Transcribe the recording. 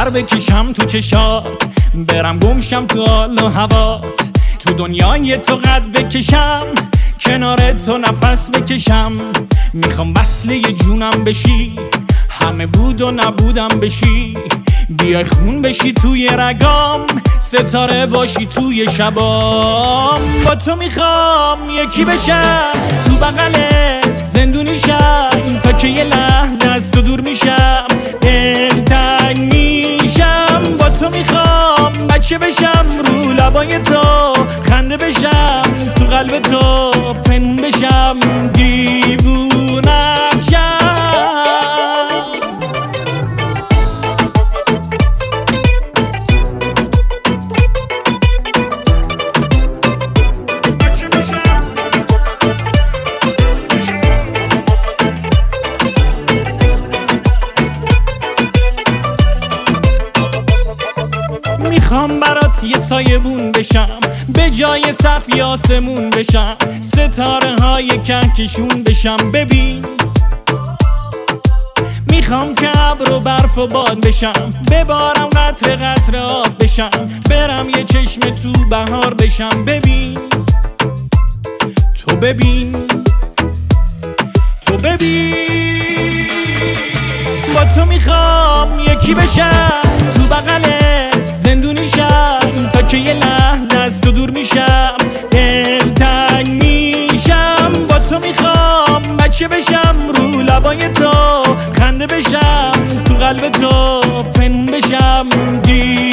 سر بکشم تو چشات، برم گمشم تو حال و هوات، تو دنیای تو قد بکشم، کنار تو نفس بکشم. میخوام وصله جونم بشی، همه بود و نبودم بشی، بیای خون بشی توی رگام، ستاره باشی توی شبام. با تو میخوام یکی بشم، تو بغلت زندونی شم، تا که یه لحظه از تو دور میشم، دلتنگ میشم. با تو میخوام بچه بشم، رو لبای تو خنده بشم، تو قلب تو پنهون بشم، دیوونه‌ت شم. میخوام برات یه سایبون بشم، به جای صفی آسمون بشم، ستاره های کهکشون بشم. ببین میخوام که ابر و برف و باد بشم، ببارم قطره قطره آب بشم، برم یه چشم تو بهار بشم. ببین تو ببین تو ببین، با تو میخوام یکی بشم، تو بغلت زندونی شم، تا که یه لحظه از تو دور میشم، دلتنگ میشم. با تو میخوام بچه بشم، رو لبای تو خنده بشم، تو قلب تو پنهون بشم،